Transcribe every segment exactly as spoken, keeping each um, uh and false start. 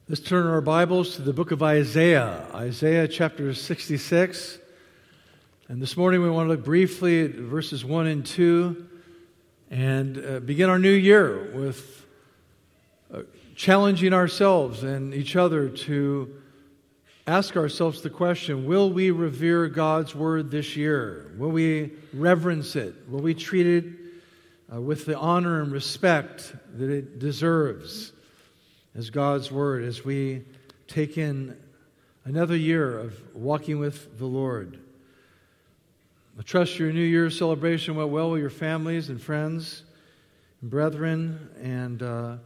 Let's turn our Bibles to the book of Isaiah, Isaiah chapter sixty-six. And this morning we want to look briefly at verses one and two and uh, begin our new year with uh, challenging ourselves and each other to ask ourselves the question, will we revere God's Word this year? Will we reverence it? Will we treat it uh, with the honor and respect that it deserves? As God's Word, as we take in another year of walking with the Lord. I trust your New Year's celebration went well with your families and friends and brethren, and uh,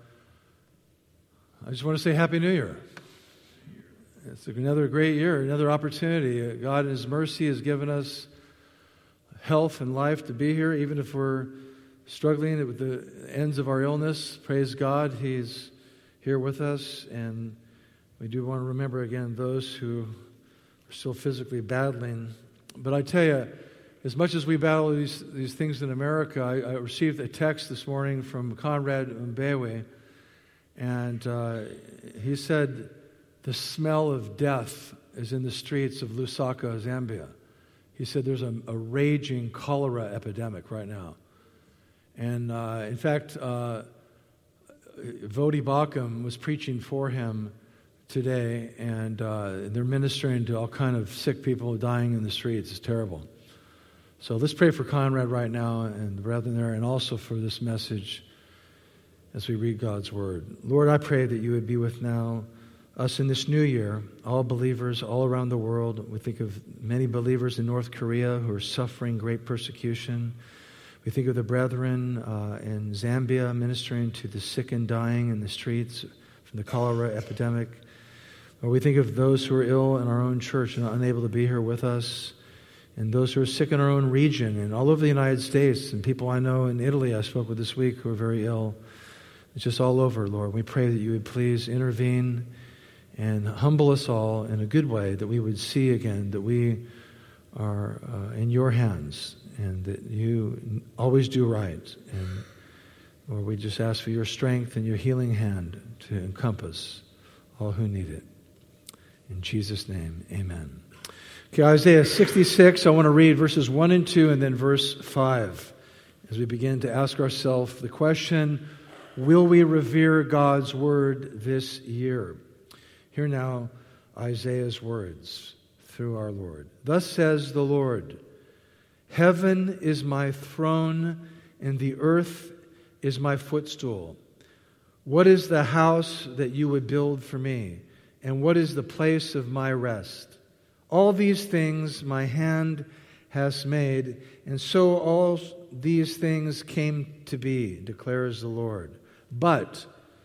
I just want to say Happy New Year. It's another great year, another opportunity. God in His mercy has given us health and life to be here, even if we're struggling with the ends of our illness. Praise God, He's here with us, and we do want to remember again those who are still physically battling. But I tell you, as much as we battle these, these things in America, I, I received a text this morning from Conrad Mbewe, and uh, he said the smell of death is in the streets of Lusaka, Zambia. He said there's a, a raging cholera epidemic right now. And uh, in fact, uh, Vodi Bakum was preaching for him today, and uh, they're ministering to all kind of sick people dying in the streets. It's terrible. So let's pray for Conrad right now and the brethren there, and also for this message as we read God's Word. Lord, I pray that you would be with now us in this new year, all believers all around the world. We think of many believers in North Korea who are suffering great persecution. We think of the brethren uh, in Zambia ministering to the sick and dying in the streets from the cholera epidemic. Or we think of those who are ill in our own church and unable to be here with us, and those who are sick in our own region and all over the United States, and people I know in Italy I spoke with this week who are very ill. It's just all over, Lord. We pray that you would please intervene and humble us all in a good way, that we would see again that we are uh, in your hands, and that you always do right. And Lord, we just ask for your strength and your healing hand to encompass all who need it. In Jesus' name, amen. Okay, Isaiah sixty-six, I want to read verses one and two and then verse five as we begin to ask ourselves the question, will we revere God's Word this year? Hear now Isaiah's words through our Lord. Thus says the Lord, heaven is my throne, and the earth is my footstool. What is the house that you would build for me? And what is the place of my rest? All these things my hand has made, and so all these things came to be, declares the Lord. But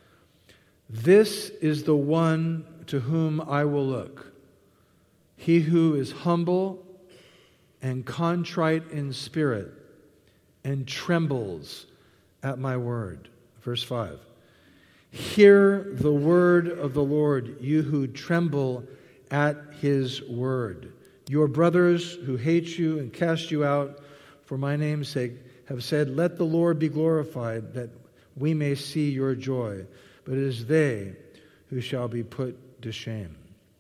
this is the one to whom I will look, he who is humble and contrite in spirit, and trembles at my word. Verse five. Hear the word of the Lord, you who tremble at his word. Your brothers who hate you and cast you out for my name's sake have said, let the Lord be glorified, that we may see your joy. But it is they who shall be put to shame.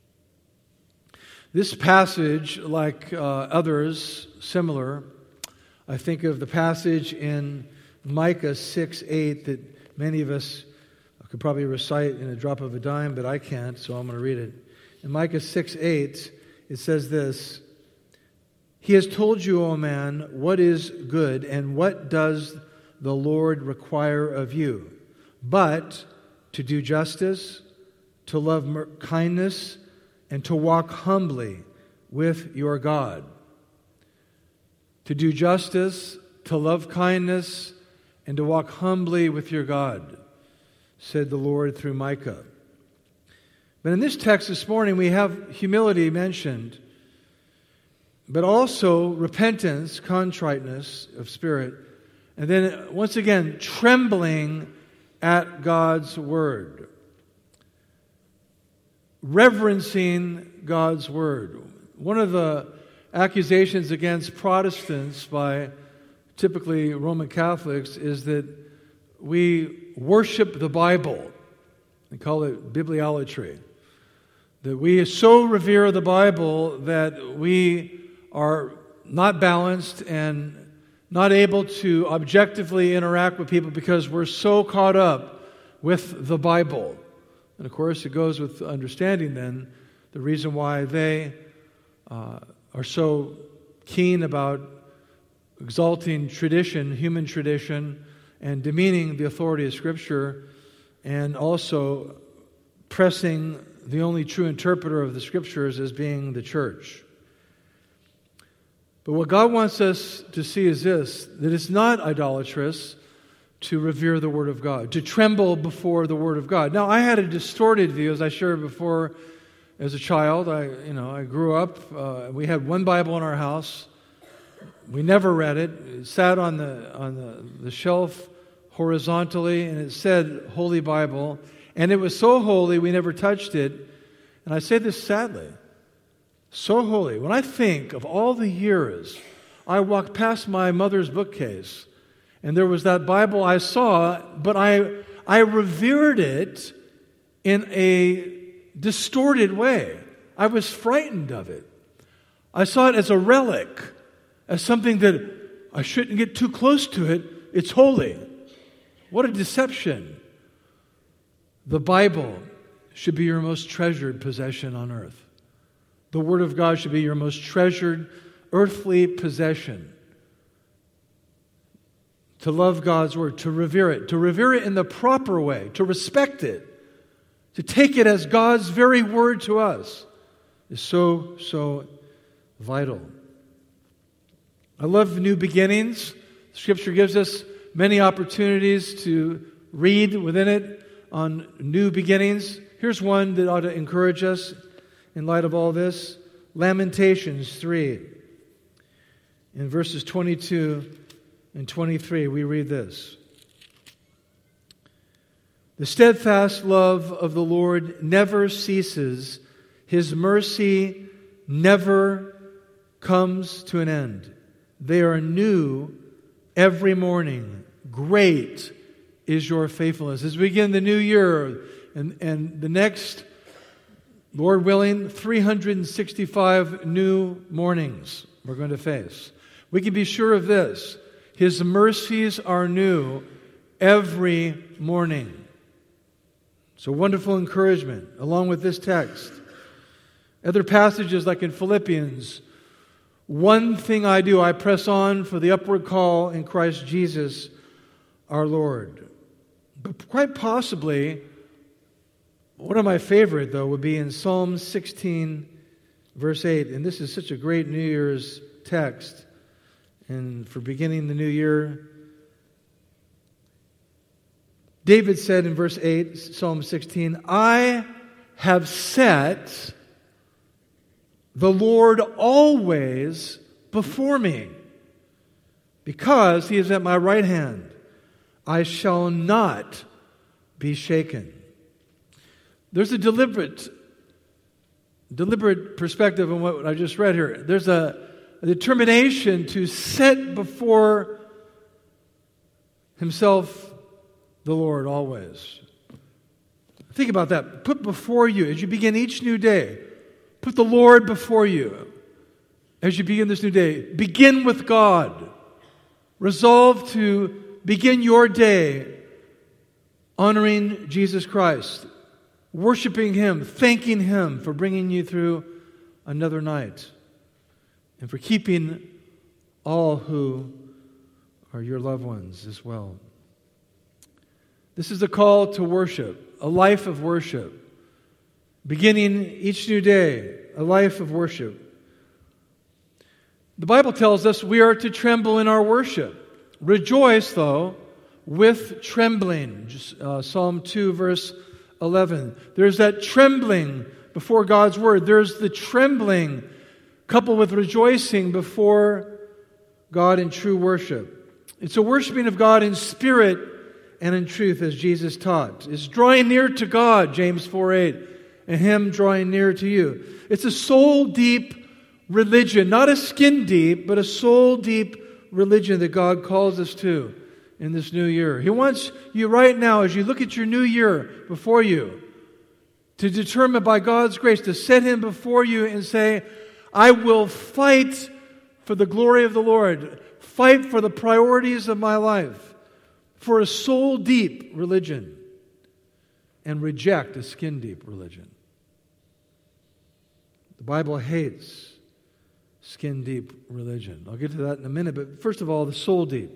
This passage, like uh, others similar, I think of the passage in Micah six eight that many of us could probably recite in a drop of a dime, but I can't, so I'm going to read it. In Micah six eight, it says this, he has told you, O man, what is good, and what does the Lord require of you? But to do justice, to love mer- kindness, and to walk humbly with your God. To do justice, to love kindness, and to walk humbly with your God, said the Lord through Micah. But in this text this morning, we have humility mentioned, but also repentance, contriteness of spirit, and then once again, trembling at God's word. Reverencing God's word. One of the accusations against Protestants by typically Roman Catholics is that we worship the Bible. They call it bibliolatry. That we so revere the Bible that we are not balanced and not able to objectively interact with people because we're so caught up with the Bible. And of course, it goes with understanding then the reason why they uh, are so keen about exalting tradition, human tradition, and demeaning the authority of Scripture, and also pressing the only true interpreter of the Scriptures as being the church. But what God wants us to see is this, that it's not idolatrous to revere the Word of God, to tremble before the Word of God. Now, I had a distorted view, as I shared before, as a child. I, you know, I grew up, uh, we had one Bible in our house. We never read it. It sat on the on the, the shelf horizontally, and it said Holy Bible. And it was so holy, we never touched it. And I say this sadly. So holy. When I think of all the years I walked past my mother's bookcase, and there was that Bible I saw, but I I revered it in a distorted way. I was frightened of it. I saw it as a relic, as something that I shouldn't get too close to it. It's holy. What a deception. The Bible should be your most treasured possession on earth. The Word of God should be your most treasured earthly possession. To love God's Word, to revere it, to revere it in the proper way, to respect it, to take it as God's very Word to us is so, so vital. I love new beginnings. Scripture gives us many opportunities to read within it on new beginnings. Here's one that ought to encourage us in light of all this. Lamentations three. In verses twenty-two and twenty-three, we read this. The steadfast love of the Lord never ceases. His mercy never comes to an end. They are new every morning. Great is your faithfulness. As we begin the new year and, and the next, Lord willing, three hundred sixty-five new mornings we're going to face. We can be sure of this. His mercies are new every morning. So wonderful encouragement along with this text. Other passages like in Philippians, one thing I do, I press on for the upward call in Christ Jesus our Lord. But quite possibly, one of my favorite, though, would be in Psalm sixteen, verse eight. And this is such a great New Year's text. And for beginning the new year, David said in verse eight, Psalm sixteen, I have set the Lord always before me. Because He is at my right hand, I shall not be shaken. There's a deliberate, deliberate perspective on what I just read here. There's a, a determination to set before Himself the Lord always. Think about that. Put before you, as you begin each new day, put the Lord before you as you begin this new day. Begin with God. Resolve to begin your day honoring Jesus Christ, worshiping Him, thanking Him for bringing you through another night, and for keeping all who are your loved ones as well. This is a call to worship, a life of worship. Beginning each new day, a life of worship. The Bible tells us we are to tremble in our worship. Rejoice, though, with trembling. Uh, Psalm two, verse eleven. There's that trembling before God's Word. There's the trembling coupled with rejoicing before God in true worship. It's a worshiping of God in spirit and in truth, as Jesus taught. It's drawing near to God, James four eight. And Him drawing near to you. It's a soul-deep religion, not a skin-deep, but a soul-deep religion that God calls us to in this new year. He wants you right now, as you look at your new year before you, to determine by God's grace to set him before you and say, I will fight for the glory of the Lord, fight for the priorities of my life, for a soul-deep religion, and reject a skin-deep religion. The Bible hates skin-deep religion. I'll get to that in a minute, but first of all, the soul-deep.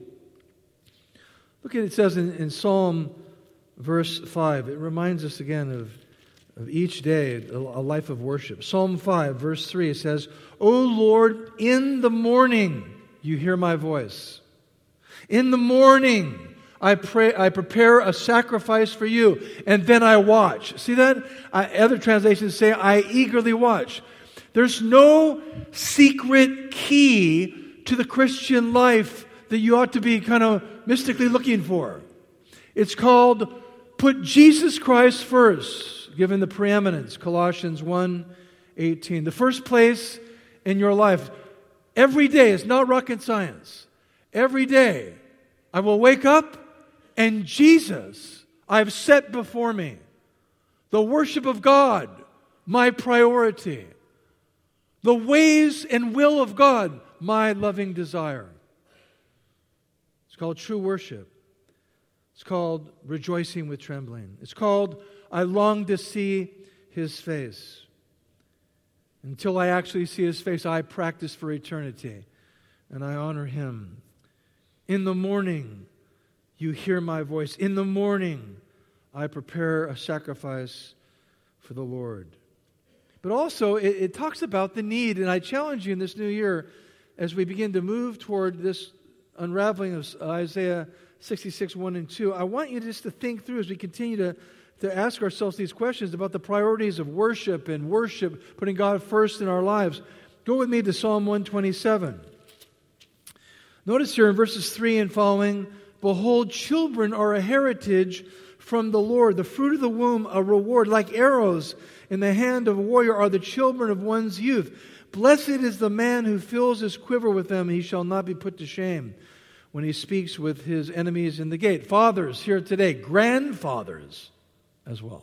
Look at it, it says in, in Psalm verse five. It reminds us again of, of each day, a, a life of worship. Psalm five, verse three, it says, O Lord, in the morning you hear my voice. In the morning I pray, I prepare a sacrifice for you, and then I watch. See that? I, other translations say, I eagerly watch. There's no secret key to the Christian life that you ought to be kind of mystically looking for. It's called put Jesus Christ first, given the preeminence, Colossians one eighteen. The first place in your life, every day, is not rocket science. Every day, I will wake up and Jesus I've set before me. The worship of God, my priority. The ways and will of God, my loving desire. It's called true worship. It's called rejoicing with trembling. It's called I long to see His face. Until I actually see His face, I practice for eternity. And I honor Him. In the morning, you hear my voice. In the morning, I prepare a sacrifice for the Lord. But also, it, it talks about the need, and I challenge you in this new year, as we begin to move toward this unraveling of Isaiah sixty-six, one and two, I want you just to think through as we continue to, to ask ourselves these questions about the priorities of worship and worship, putting God first in our lives. Go with me to Psalm one twenty-seven. Notice here in verses three and following, behold, children are a heritage from the Lord, the fruit of the womb a reward. Like arrows in the hand of a warrior are the children of one's youth. Blessed is the man who fills his quiver with them. He shall not be put to shame when he speaks with his enemies in the gate. Fathers here today, grandfathers as well.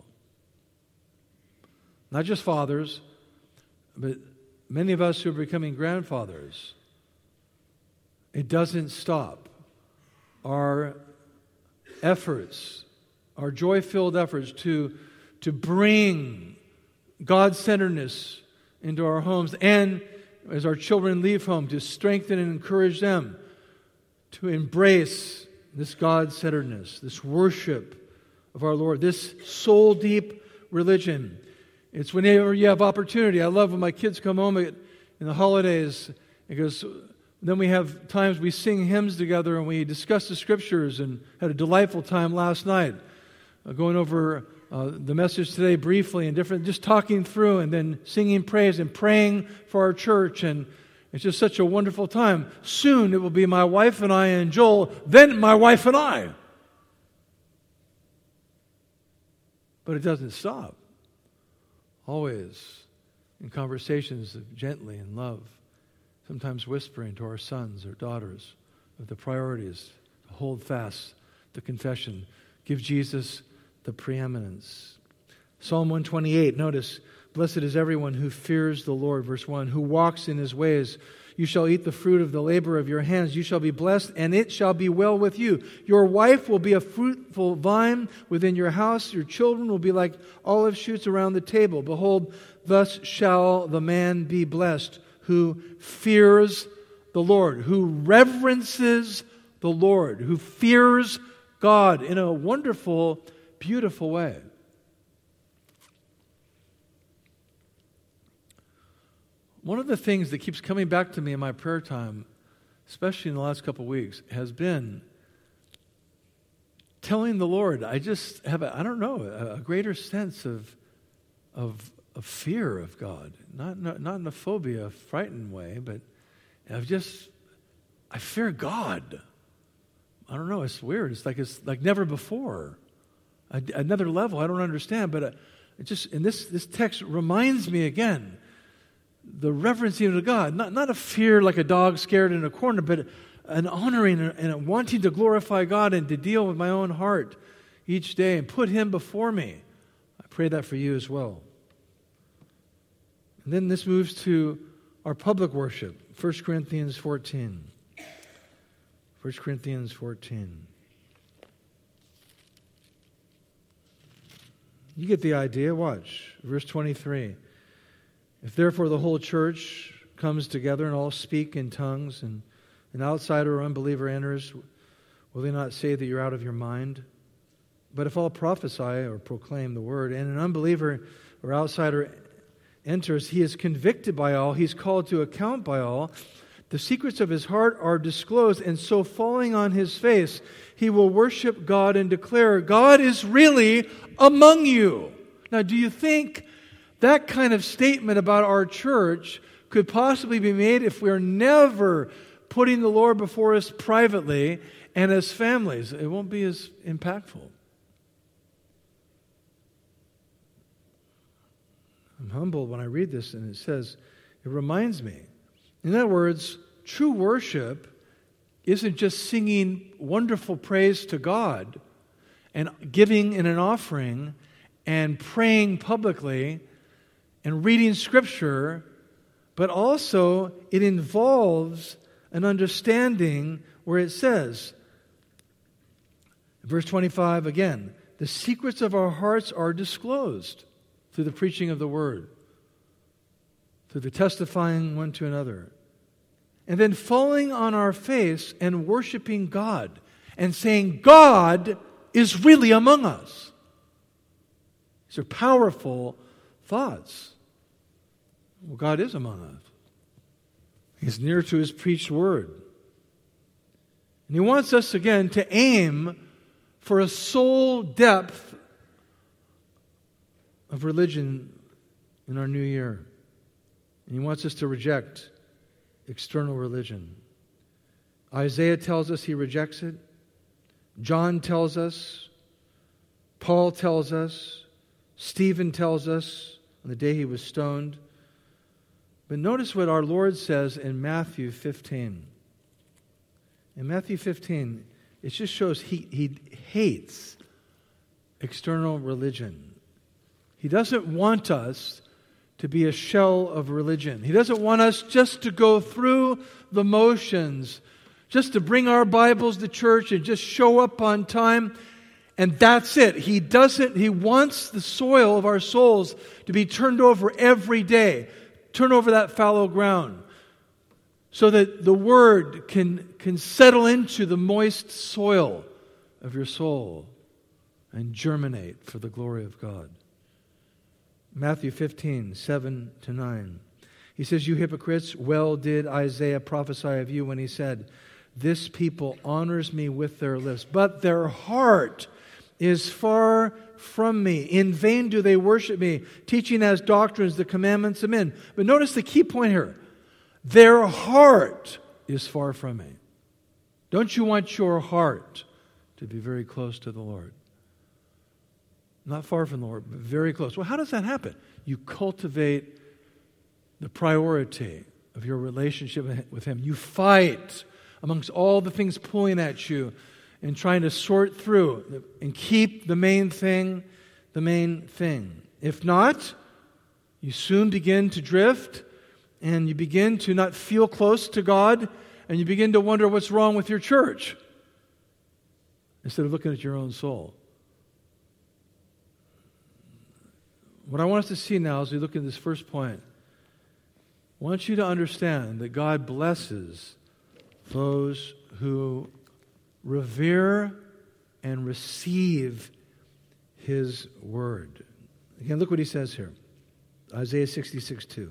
Not just fathers, but many of us who are becoming grandfathers. It doesn't stop. Our efforts, our joy-filled efforts to, to bring God-centeredness into our homes, and as our children leave home, to strengthen and encourage them to embrace this God-centeredness, this worship of our Lord, this soul-deep religion. It's whenever you have opportunity. I love when my kids come home in the holidays, because then we have times we sing hymns together and we discuss the Scriptures, and had a delightful time last night uh, going over uh, the message today briefly and different, just talking through and then singing praise and praying for our church, and it's just such a wonderful time. Soon it will be my wife and I and Joel, then my wife and I. But it doesn't stop. Always in conversations of gently and love, sometimes whispering to our sons or daughters of the priorities, to hold fast the confession, give Jesus the preeminence. Psalm one twenty-eight, notice, blessed is everyone who fears the Lord, verse one, who walks in His ways. You shall eat the fruit of the labor of your hands. You shall be blessed, and it shall be well with you. Your wife will be a fruitful vine within your house. Your children will be like olive shoots around the table. Behold, thus shall the man be blessed who fears the Lord, who reverences the Lord, who fears God in a wonderful, beautiful way. One of the things that keeps coming back to me in my prayer time, especially in the last couple of weeks, has been telling the Lord, I just have, a, I don't know, a, a greater sense of, of, of fear of God. Not, not, not in a phobia, frightened way, but I've just, I fear God. I don't know, it's weird. It's like it's like never before. A, another level I don't understand, but it just, and this, this text reminds me again, the reverencing of God, not, not a fear like a dog scared in a corner, but an honoring and a wanting to glorify God and to deal with my own heart each day and put Him before me. I pray that for you as well. And then this moves to our public worship, First Corinthians fourteen. First Corinthians fourteen. You get the idea. Watch. Verse twenty-three. If therefore the whole church comes together and all speak in tongues, and an outsider or unbeliever enters, will they not say that you're out of your mind? But if all prophesy or proclaim the word, and an unbeliever or outsider enters, he is convicted by all, he's called to account by all. The secrets of his heart are disclosed, and so falling on his face, he will worship God and declare, God is really among you. Now, do you think that kind of statement about our church could possibly be made if we're never putting the Lord before us privately and as families? It won't be as impactful. I'm humbled when I read this, and it says, it reminds me. In other words, true worship isn't just singing wonderful praise to God and giving in an offering and praying publicly and reading Scripture, but also it involves an understanding where it says, verse twenty-five again, the secrets of our hearts are disclosed through the preaching of the Word, through the testifying one to another. And then falling on our face and worshiping God and saying, God is really among us. These are powerful thoughts. Well, God is among us. He's near to His preached Word. And He wants us, again, to aim for a soul depth of religion in our new year. And He wants us to reject external religion. Isaiah tells us he rejects it. John tells us. Paul tells us. Stephen tells us on the day he was stoned. But notice what our Lord says in Matthew fifteen. In Matthew fifteen, it just shows he, he hates external religion. He doesn't want us to be a shell of religion. He doesn't want us just to go through the motions, just to bring our Bibles to church and just show up on time, and that's it. He doesn't, He wants the soil of our souls to be turned over every day. Turn over that fallow ground so that the Word can, can settle into the moist soil of your soul and germinate for the glory of God. Matthew fifteen, seven to nine. He says, you hypocrites, well did Isaiah prophesy of you when he said, this people honors me with their lips, but their heart is far from me. In vain do they worship me, teaching as doctrines the commandments of men. But notice the key point here. Their heart is far from me. Don't you want your heart to be very close to the Lord? Not far from the Lord, but very close. Well, how does that happen? You cultivate the priority of your relationship with Him. You fight amongst all the things pulling at you and trying to sort through and keep the main thing the main thing. If not, you soon begin to drift and you begin to not feel close to God and you begin to wonder what's wrong with your church instead of looking at your own soul. What I want us to see now as we look at this first point, I want you to understand that God blesses those who revere and receive His Word. Again, look what He says here. Isaiah sixty-six, two.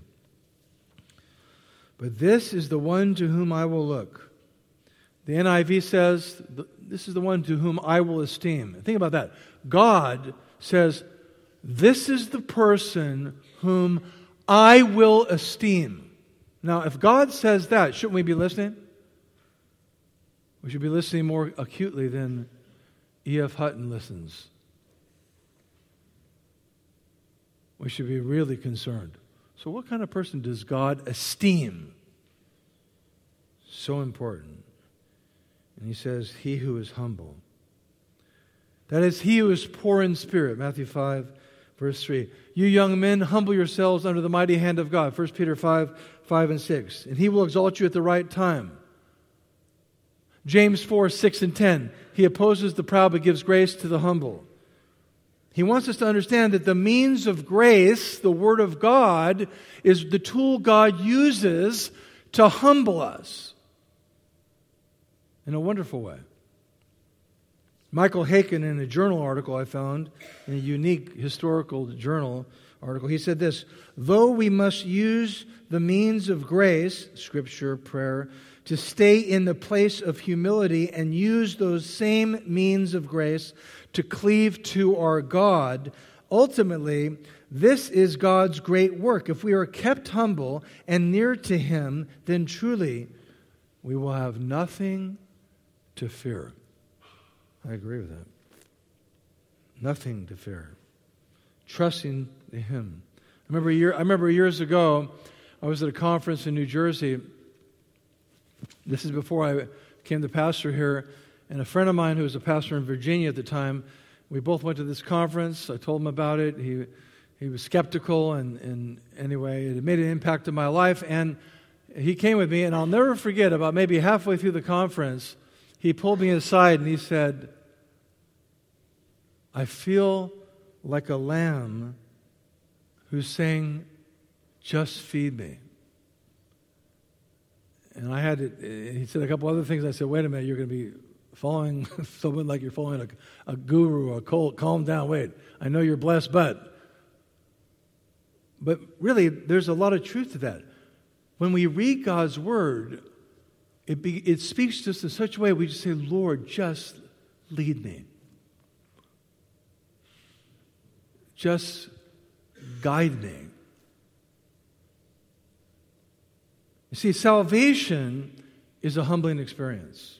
But this is the one to whom I will look. The N I V says, this is the one to whom I will esteem. Think about that. God says, this is the person whom I will esteem. Now, if God says that, shouldn't we be listening? We should be listening more acutely than E F. Hutton listens. We should be really concerned. So what kind of person does God esteem? So important. And He says, he who is humble. That is, he who is poor in spirit. Matthew five, verse three. You young men, humble yourselves under the mighty hand of God. First Peter five, five and six. And He will exalt you at the right time. James four, six and ten. He opposes the proud but gives grace to the humble. He wants us to understand that the means of grace, the Word of God, is the tool God uses to humble us in a wonderful way. Michael Haykin, in a journal article I found, in a unique historical journal article, he said this: though we must use the means of grace, Scripture, prayer, to stay in the place of humility and use those same means of grace to cleave to our God, ultimately, this is God's great work. If we are kept humble and near to Him, then truly we will have nothing to fear. I agree with that. Nothing to fear. Trusting in Him. I remember, a year, I remember years ago, I was at a conference in New Jersey. This is before I became the pastor here. And a friend of mine who was a pastor in Virginia at the time, we both went to this conference. I told him about it. He he was skeptical, and, and anyway, it made an impact on my life. And he came with me, and I'll never forget, about maybe halfway through the conference, he pulled me aside and he said, I feel like a lamb who's saying, just feed me. And I had to, he said a couple other things. I said, wait a minute, you're going to be following someone like you're following a, a guru or a cult. Calm down, wait. I know you're blessed, but. But really, there's a lot of truth to that. When we read God's Word, it, be, it speaks to us in such a way we just say, Lord, just lead me. Just guide me. You see, salvation is a humbling experience.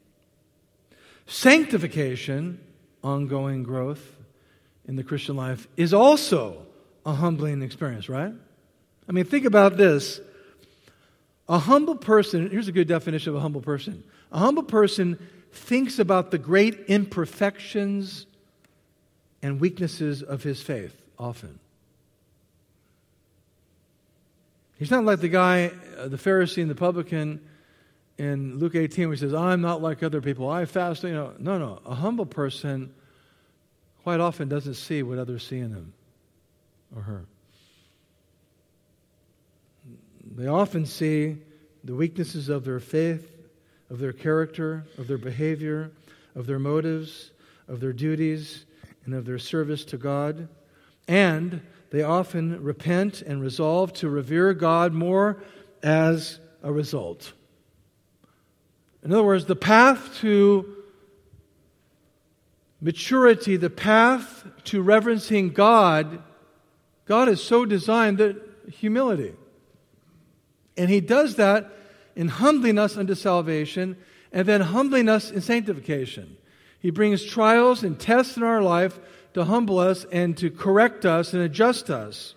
Sanctification, ongoing growth in the Christian life, is also a humbling experience, right? I mean, think about this. A humble person, here's a good definition of a humble person. A humble person thinks about the great imperfections and weaknesses of his faith often. He's not like the guy, uh, the Pharisee and the publican in Luke eighteen, where he says, I'm not like other people. I fast. You know, no, no. A humble person quite often doesn't see what others see in him or her. They often see the weaknesses of their faith, of their character, of their behavior, of their motives, of their duties, and of their service to God. And they often repent and resolve to revere God more as a result. In other words, the path to maturity, the path to reverencing God, God is so designed that humility. And He does that in humbling us unto salvation and then humbling us in sanctification. He brings trials and tests in our life to humble us and to correct us and adjust us.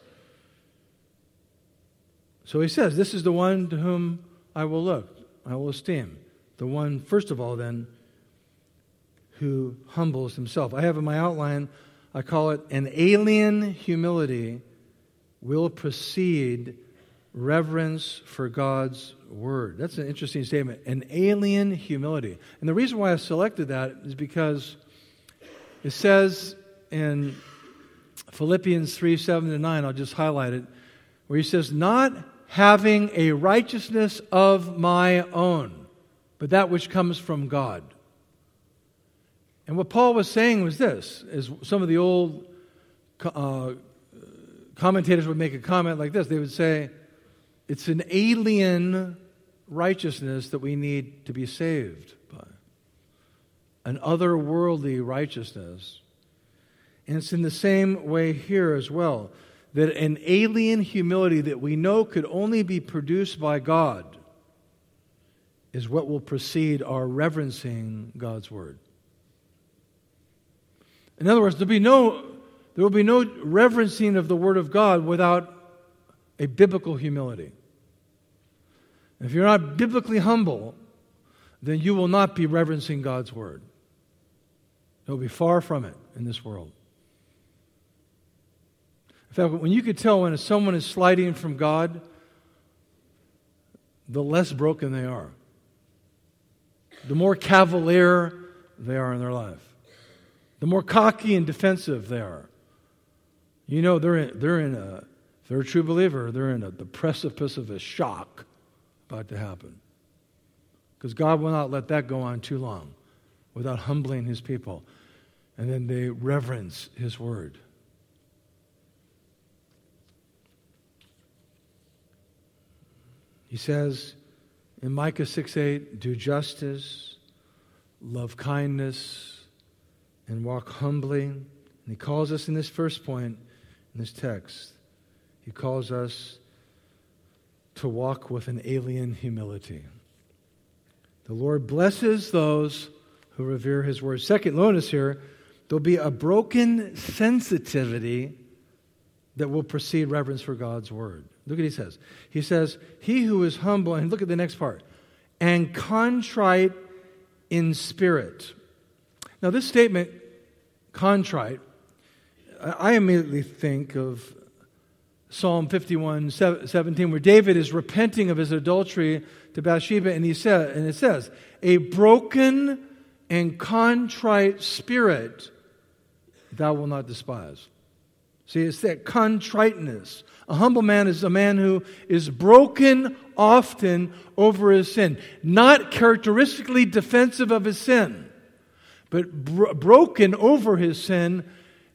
So He says, this is the one to whom I will look, I will esteem. The one, first of all, then, who humbles himself. I have in my outline, I call it an alien humility will precede reverence for God's Word. That's an interesting statement. An alien humility. And the reason why I selected that is because it says in Philippians three, seven to nine, I'll just highlight it, where he says, not having a righteousness of my own, but that which comes from God. And what Paul was saying was this, as some of the old uh, commentators would make a comment like this. They would say, it's an alien righteousness that we need to be saved by. An otherworldly righteousness. And it's in the same way here as well. That an alien humility that we know could only be produced by God is what will precede our reverencing God's Word. In other words, there'll be no, there will be no reverencing of the Word of God without a biblical humility. If you're not biblically humble, then you will not be reverencing God's Word. It will be far from it in this world. In fact, when you could tell when someone is sliding from God, the less broken they are. The more cavalier they are in their life. The more cocky and defensive they are. You know, they're in, they're in a, if they're a true believer, they're in a, the precipice of a shock about to happen. Because God will not let that go on too long without humbling His people. And then they reverence His word. He says in Micah six eight, do justice, love kindness, and walk humbly. And He calls us in this first point, in this text, He calls us to walk with an alien humility. The Lord blesses those who revere His word. Second, notice here, there'll be a broken sensitivity that will precede reverence for God's word. Look what he says. He says, he who is humble, and look at the next part, and contrite in spirit. Now this statement, contrite, I immediately think of Psalm fifty-one seventeen, where David is repenting of his adultery to Bathsheba, and he said, and it says, a broken and contrite spirit thou wilt not despise. See, it's that contriteness. A humble man is a man who is broken often over his sin. Not characteristically defensive of his sin, but bro- broken over his sin,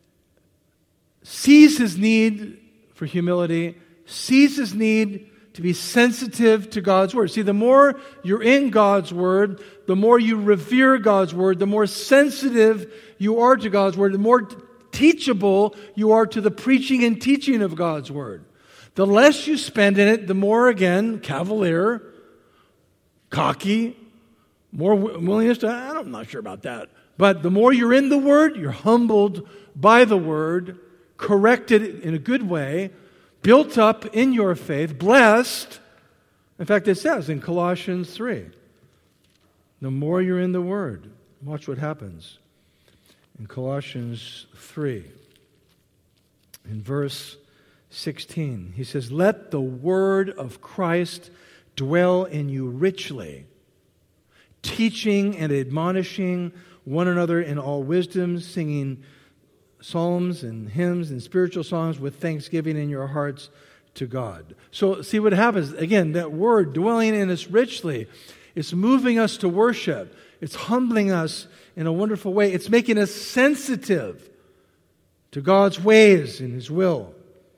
sees his need for humility, sees his need to be sensitive to God's word. See, the more you're in God's word, the more you revere God's word, the more sensitive you are to God's word, the more teachable you are to the preaching and teaching of God's word. The less you spend in it, the more, again, cavalier, cocky, more willingness to, I'm not sure about that. But the more you're in the word, you're humbled by the word, corrected in a good way, built up in your faith, blessed. In fact, it says in Colossians three, the more you're in the word, watch what happens. In Colossians three, in verse sixteen, he says, let the word of Christ dwell in you richly, teaching and admonishing one another in all wisdom, singing psalms and hymns and spiritual songs with thanksgiving in your hearts to God. So see what happens. Again, that word dwelling in us richly, it's moving us to worship. It's humbling us in a wonderful way. It's making us sensitive to God's ways and His will.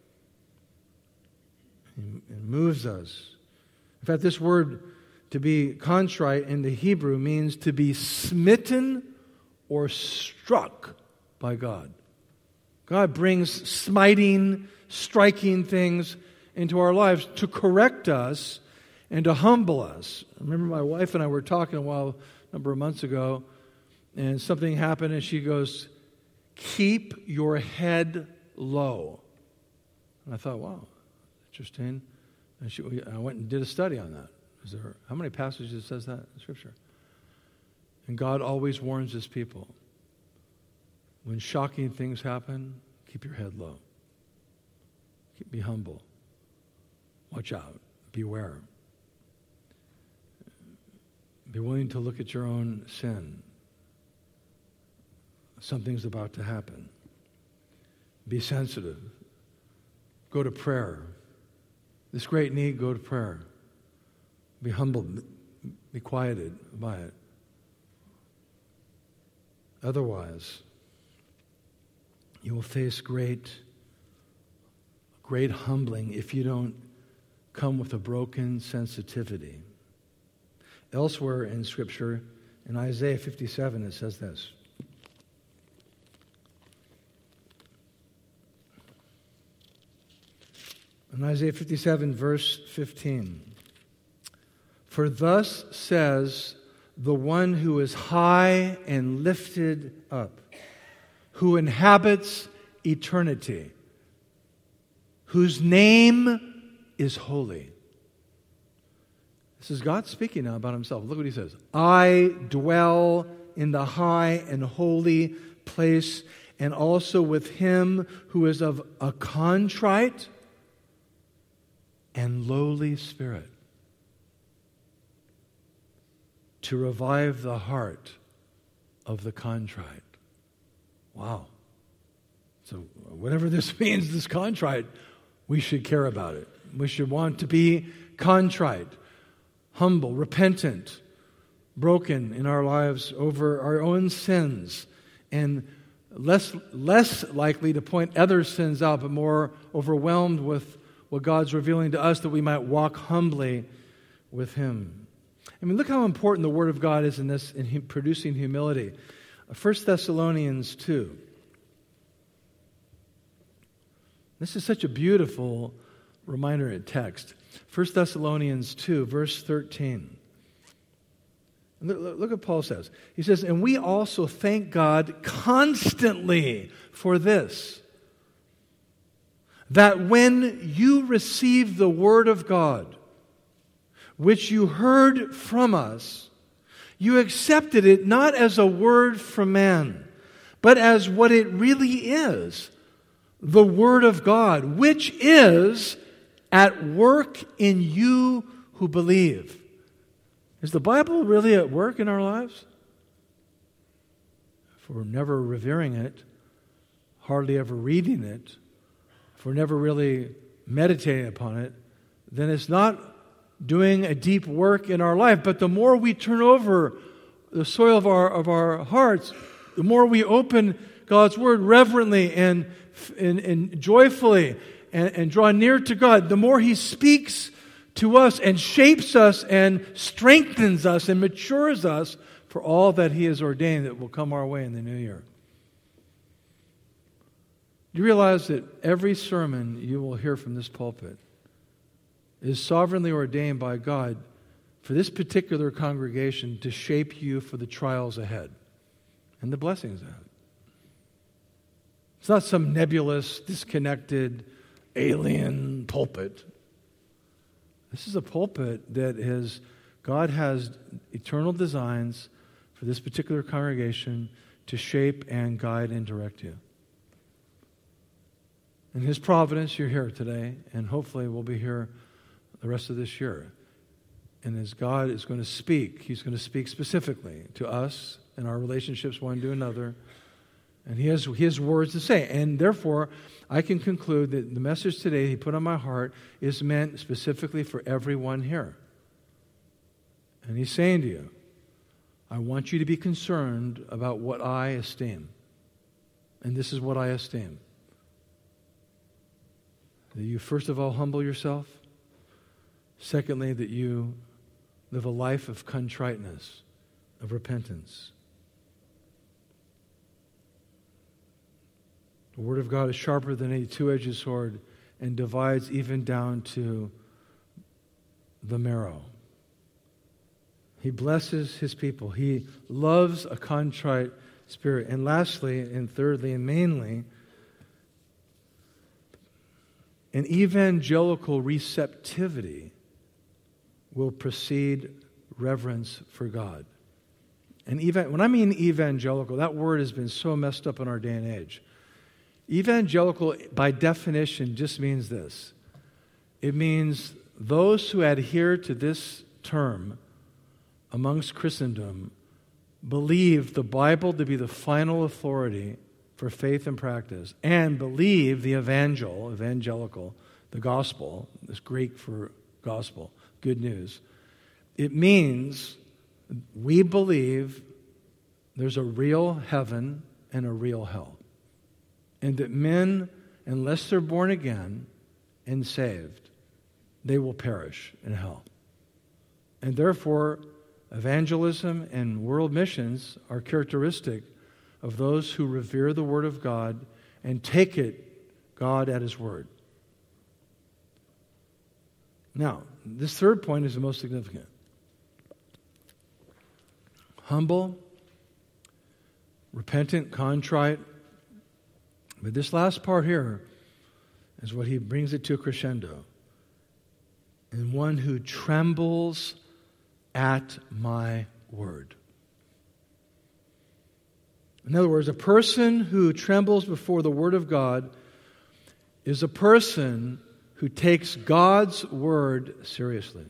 It moves us. In fact, this word to be contrite in the Hebrew means to be smitten or struck by God. God brings smiting, striking things into our lives to correct us and to humble us. I remember my wife and I were talking a while, a number of months ago, and something happened, and she goes, keep your head low. And I thought, wow, interesting. And she, I went and did a study on that. Is there, how many passages says that in Scripture? And God always warns His people. When shocking things happen, keep your head low. Keep, be humble. Watch out. Beware. Be willing to look at your own sin. Something's about to happen. Be sensitive. Go to prayer. This great need, go to prayer. Be humbled. Be quieted by it. Otherwise, you will face great, great humbling if you don't come with a broken sensitivity. Elsewhere in Scripture, in Isaiah fifty-seven, it says this. In Isaiah fifty-seven, verse fifteen, for thus says the one who is high and lifted up, who inhabits eternity, whose name is holy. This is God speaking now about Himself. Look what He says. I dwell in the high and holy place, and also with him who is of a contrite and lowly spirit, to revive the heart of the contrite. Wow. So whatever this means, this contrite, we should care about it. We should want to be contrite, humble, repentant, broken in our lives over our own sins, and less, less likely to point other sins out, but more overwhelmed with what God's revealing to us, that we might walk humbly with Him. I mean, look how important the Word of God is in this, in producing humility. First Thessalonians two. This is such a beautiful reminder in text. First Thessalonians two, verse thirteen. Look, look what Paul says. He says, "And we also thank God constantly for this, that when you received the word of God, which you heard from us, you accepted it not as a word from man, but as what it really is, the Word of God, which is at work in you who believe." Is the Bible really at work in our lives? If we're never revering it, hardly ever reading it, if we're never really meditating upon it, then it's not doing a deep work in our life. But the more we turn over the soil of our of our hearts, the more we open God's Word reverently and, and, and joyfully and, and draw near to God, the more He speaks to us and shapes us and strengthens us and matures us for all that He has ordained that will come our way in the new year. Do you realize that every sermon you will hear from this pulpit is sovereignly ordained by God for this particular congregation to shape you for the trials ahead and the blessings ahead? It's not some nebulous, disconnected, alien pulpit. This is a pulpit that is, God has eternal designs for this particular congregation to shape and guide and direct you. In His providence, you're here today, and hopefully we'll be here the rest of this year. And as God is going to speak, He's going to speak specifically to us and our relationships one to another. And He has His words to say. And therefore, I can conclude that the message today He put on my heart is meant specifically for everyone here. And He's saying to you, I want you to be concerned about what I esteem. And this is what I esteem. That you first of all humble yourself. Secondly, that you live a life of contriteness, of repentance. The Word of God is sharper than a two-edged sword and divides even down to the marrow. He blesses His people. He loves a contrite spirit. And lastly, and thirdly, and mainly, an evangelical receptivity will precede reverence for God. And even, when I mean evangelical, that word has been so messed up in our day and age. Evangelical, by definition, just means this. It means those who adhere to this term amongst Christendom believe the Bible to be the final authority for faith and practice, and believe the evangel, evangelical, the gospel, this Greek for gospel, good news. It means we believe there's a real heaven and a real hell. And that men, unless they're born again and saved, they will perish in hell. And therefore, evangelism and world missions are characteristic of those who revere the Word of God and take it, God, at His Word. Now, this third point is the most significant. Humble, repentant, contrite. But this last part here is what he brings it to a crescendo. And one who trembles at my word. In other words, a person who trembles before the Word of God is a person who takes God's Word seriously.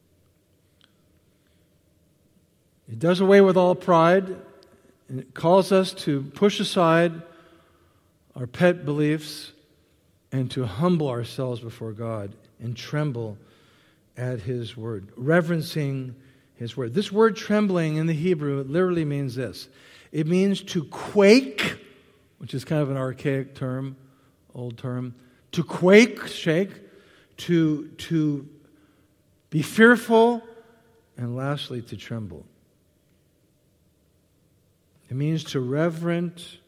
It does away with all pride, and it calls us to push aside our pet beliefs and to humble ourselves before God and tremble at His Word, reverencing His Word. This word trembling in the Hebrew literally means this. It means to quake, which is kind of an archaic term, old term. To quake, shake, to, to be fearful, and lastly, to tremble. It means to reverent,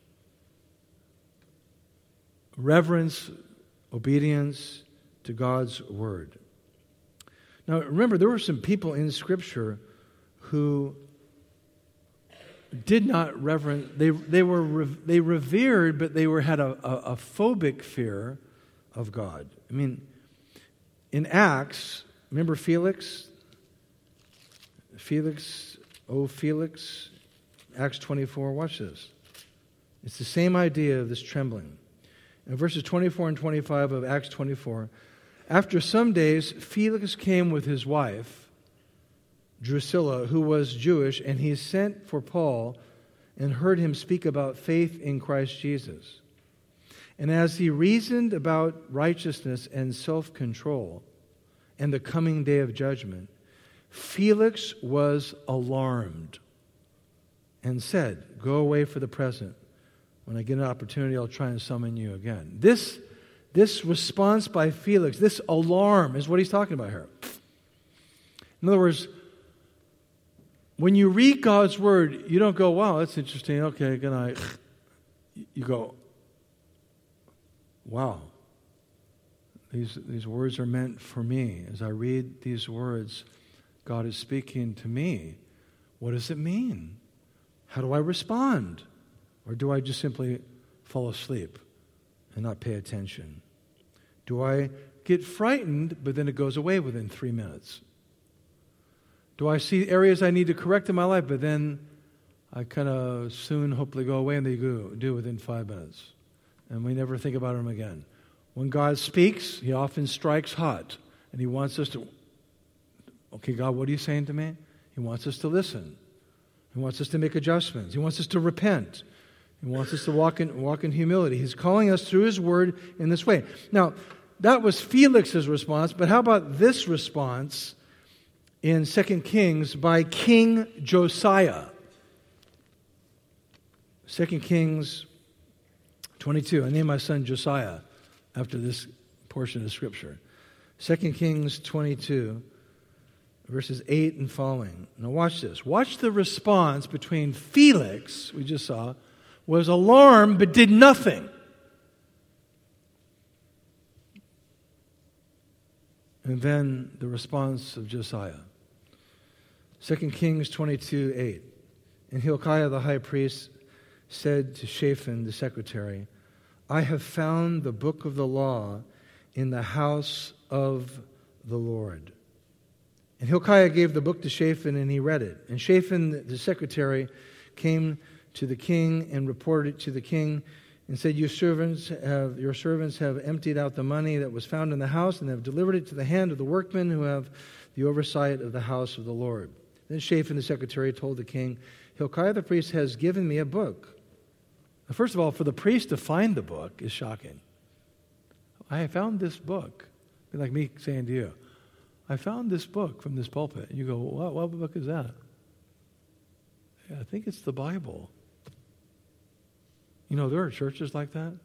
reverence, obedience to God's Word. Now, remember, there were some people in Scripture who did not reverence. They they were they revered, but they were had a, a, a phobic fear of God. I mean, in Acts, remember Felix? Felix, oh Felix, Acts twenty-four. Watch this. It's the same idea of this trembling. In verses twenty-four and twenty-five of Acts twenty-four, after some days, Felix came with his wife, Drusilla, who was Jewish, and he sent for Paul and heard him speak about faith in Christ Jesus. And as he reasoned about righteousness and self-control and the coming day of judgment, Felix was alarmed and said, "Go away for the present. When I get an opportunity, I'll try and summon you again." This, this response by Felix, this alarm is what he's talking about here. In other words, when you read God's Word, you don't go, "Wow, that's interesting. Okay, good night." You go, "Wow, these, these words are meant for me. As I read these words, God is speaking to me. What does it mean? How do I respond? Or do I just simply fall asleep and not pay attention? Do I get frightened, but then it goes away within three minutes? Do I see areas I need to correct in my life, but then I kind of soon hopefully go away and they go, do within five minutes? And we never think about them again. When God speaks, He often strikes hot. And He wants us to, okay, God, what are you saying to me? He wants us to listen. He wants us to make adjustments. He wants us to repent. He wants us to walk in, walk in humility. He's calling us through His Word in this way. Now, that was Felix's response, but how about this response in Second Kings by King Josiah? Second Kings twenty-two. I named my son Josiah after this portion of Scripture. Second Kings twenty-two, verses eight and following. Now watch this. Watch the response between Felix, we just saw, was alarmed but did nothing. And then the response of Josiah. Second Kings twenty-two, eight. And Hilkiah the high priest said to Shaphan the secretary, "I have found the book of the law in the house of the Lord." And Hilkiah gave the book to Shaphan, and he read it. And Shaphan the secretary came to the king and reported it to the king and said, "Your servants have, your servants have emptied out the money that was found in the house and have delivered it to the hand of the workmen who have the oversight of the house of the Lord." Then Shaphan the secretary told the king, "Hilkiah the priest has given me a book." Now, first of all, for the priest to find the book is shocking. I found this book. It'd be like me saying to you, "I found this book from this pulpit." And you go, what, what book is that? Yeah, I think it's the Bible. You know, there are churches like that.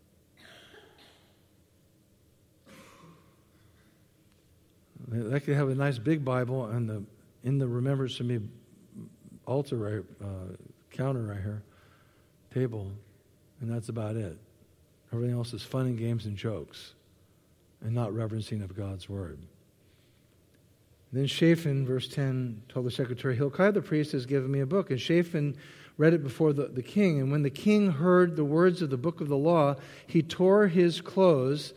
They could have a nice big Bible and the in the Remembrance of Me altar right, uh, counter right here, table, and that's about it. Everything else is fun and games and jokes and not reverencing of God's Word. Then Shaphan, verse ten, told the secretary, "Hilkiah the priest has given me a book." And Shaphan read it before the, the king. And when the king heard the words of the book of the law, he tore his clothes.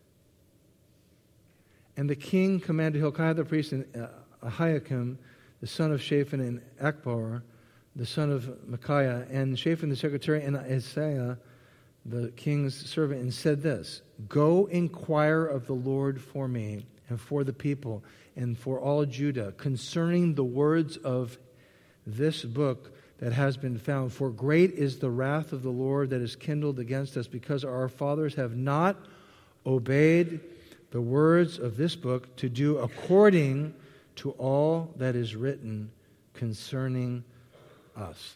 And the king commanded Hilkiah the priest and uh, Ahikam, the son of Shaphan, and Akbor, the son of Micaiah, and Shaphan the secretary, and Isaiah, the king's servant, and said this, "Go inquire of the Lord for me and for the people and for all Judah concerning the words of this book that has been found. For great is the wrath of the Lord that is kindled against us, because our fathers have not obeyed the words of this book to do according to all that is written concerning us."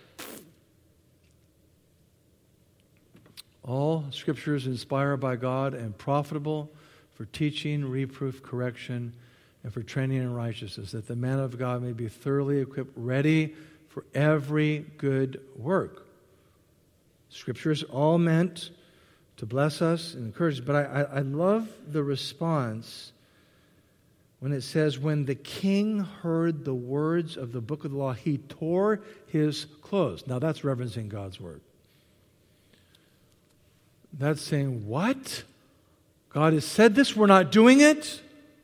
All Scripture is inspired by God and profitable for teaching, reproof, correction, and for training in righteousness, that the man of God may be thoroughly equipped, ready for every good work. Scripture is all meant to bless us and encourage us, but I, I, I love the response when it says, when the king heard the words of the book of the law, he tore his clothes. Now that's reverencing God's word. That's saying, what? God has said this, we're not doing it?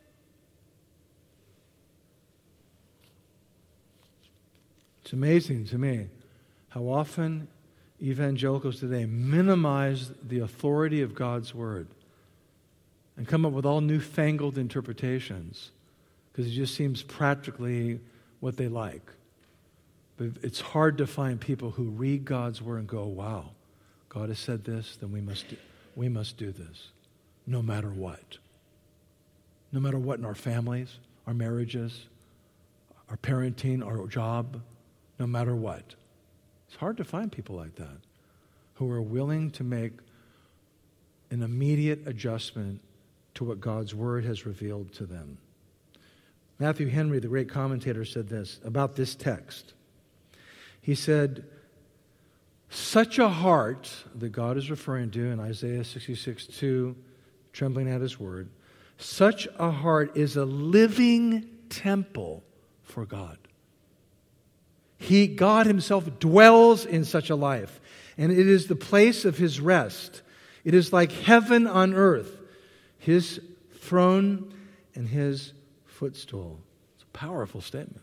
It's amazing to me how often evangelicals today minimize the authority of God's word and come up with all newfangled interpretations because it just seems practically what they like. But it's hard to find people who read God's word and go, wow, God has said this, then we must do, we must do this, no matter what. No matter what in our families, our marriages, our parenting, our job, no matter what. It's hard to find people like that who are willing to make an immediate adjustment to what God's word has revealed to them. Matthew Henry, the great commentator, said this about this text. He said, such a heart that God is referring to in Isaiah sixty-six two, trembling at his word, such a heart is a living temple for God. He, God himself, dwells in such a life, and it is the place of his rest. It is like heaven on earth, his throne and his footstool. It's a powerful statement.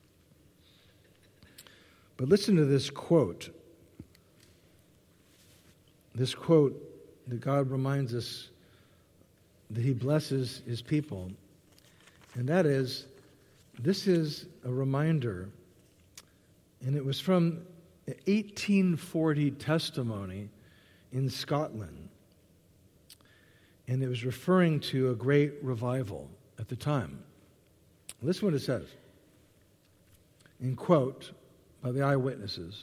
But listen to this quote. This quote that God reminds us that he blesses his people. And that is, this is a reminder, and it was from an eighteen forty testimony in Scotland. And it was referring to a great revival at the time. Listen to what it says. In quote by the eyewitnesses.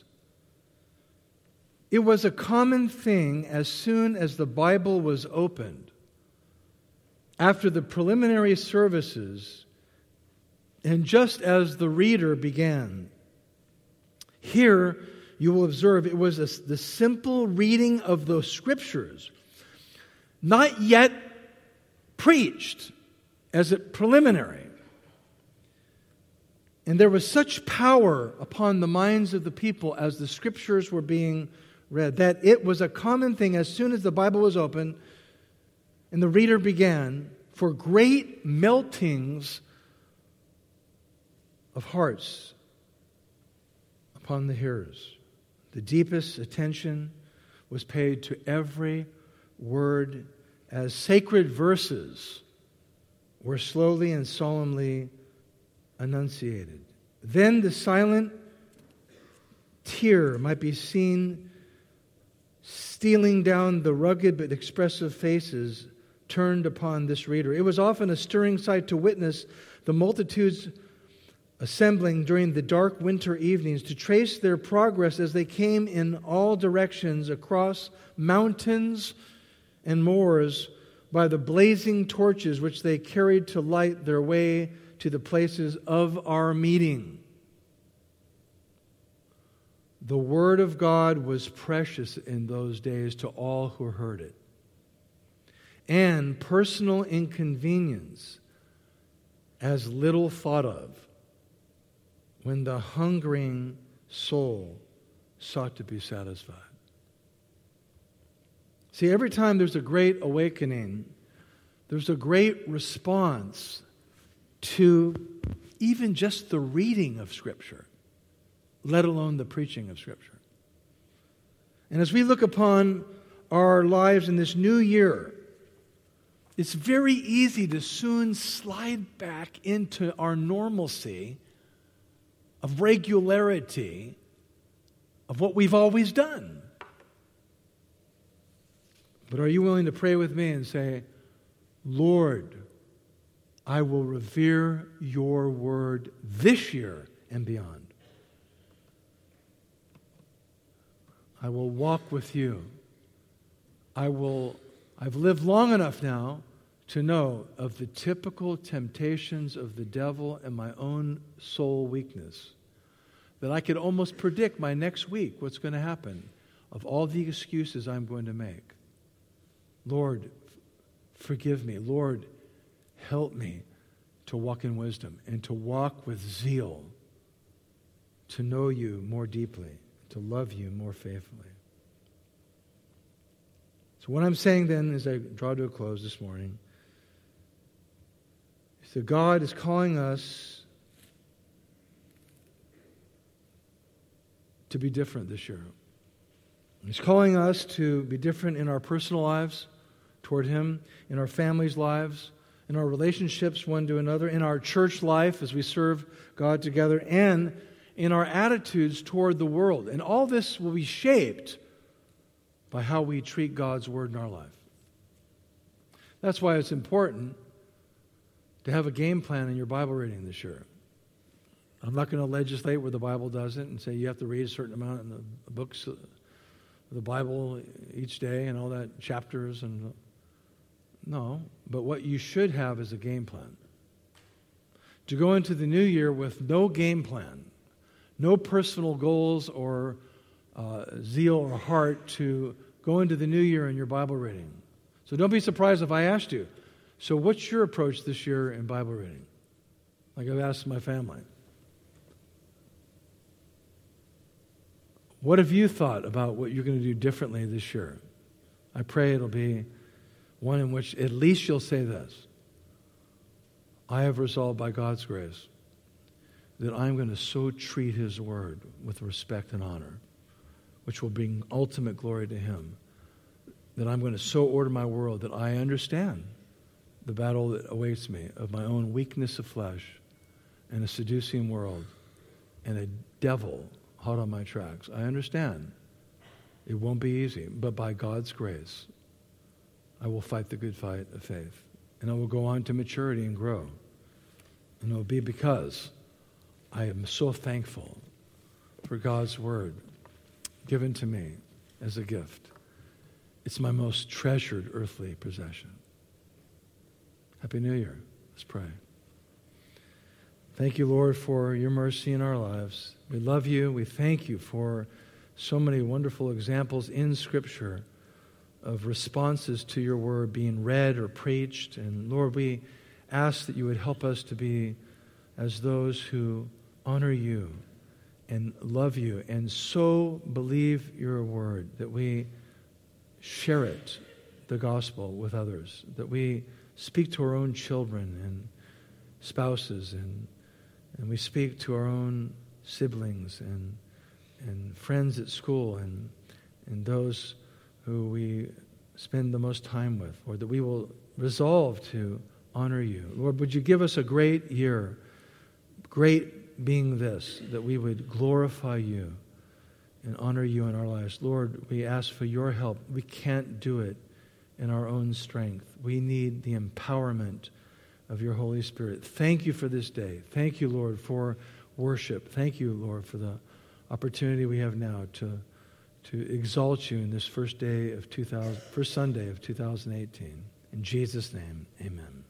It was a common thing as soon as the Bible was opened, after the preliminary services, and just as the reader began. Here, you will observe it was a, the simple reading of the Scriptures, not yet preached as a preliminary. And there was such power upon the minds of the people as the Scriptures were being read, that it was a common thing as soon as the Bible was open and the reader began, for great meltings of hearts upon the hearers. The deepest attention was paid to every word as sacred verses were slowly and solemnly enunciated. Then the silent tear might be seen stealing down the rugged but expressive faces turned upon this reader. It was often a stirring sight to witness the multitudes assembling during the dark winter evenings to trace their progress as they came in all directions across mountains and moors by the blazing torches which they carried to light their way to the places of our meeting. The Word of God was precious in those days to all who heard it. And personal inconvenience as little thought of when the hungering soul sought to be satisfied. See, every time there's a great awakening, there's a great response to even just the reading of Scripture. let alone the preaching of Scripture. And as we look upon our lives in this new year, it's very easy to soon slide back into our normalcy of regularity of what we've always done. But are you willing to pray with me and say, Lord, I will revere your word this year and beyond. I will walk with you. I will, I've lived long enough now to know of the typical temptations of the devil and my own soul weakness, that I could almost predict my next week what's going to happen of all the excuses I'm going to make. Lord, forgive me. Lord, help me to walk in wisdom and to walk with zeal, to know you more deeply, to love you more faithfully. So what I'm saying then, as I draw to a close this morning, is that God is calling us to be different this year. He's calling us to be different in our personal lives toward Him, in our families' lives, in our relationships one to another, in our church life as we serve God together, and in our attitudes toward the world. And all this will be shaped by how we treat God's Word in our life. That's why it's important to have a game plan in your Bible reading this year. I'm not going to legislate where the Bible doesn't and say you have to read a certain amount in the books of the Bible each day and all that, chapters and... No, but what you should have is a game plan. To go into the new year with no game plan, no personal goals or uh, zeal or heart to go into the new year in your Bible reading. So don't be surprised if I asked you, so what's your approach this year in Bible reading? Like I've asked my family. What have you thought about what you're going to do differently this year? I pray it'll be one in which at least you'll say this: I have resolved by God's grace that I'm going to so treat His Word with respect and honor, which will bring ultimate glory to Him, that I'm going to so order my world that I understand the battle that awaits me of my own weakness of flesh and a seducing world and a devil hot on my tracks. I understand it won't be easy, but by God's grace, I will fight the good fight of faith. And I will go on to maturity and grow. And it will be because I am so thankful for God's Word given to me as a gift. It's my most treasured earthly possession. Happy New Year. Let's pray. Thank you, Lord, for your mercy in our lives. We love you. We thank you for so many wonderful examples in Scripture of responses to your word being read or preached. And Lord, we ask that you would help us to be as those who honor you and love you and so believe your word that we share it, the gospel, with others, that we speak to our own children and spouses and and we speak to our own siblings and and friends at school and and those who we spend the most time with, or that we will resolve to honor you. Lord, would you give us a great year, great being this, that we would glorify you and honor you in our lives. Lord, we ask for your help. We can't do it in our own strength. We need the empowerment of your Holy Spirit. Thank you for this day. Thank you, Lord, for worship. Thank you, Lord, for the opportunity we have now to to exalt you in this first day of two thousand, first Sunday of two thousand eighteen. In Jesus' name, amen.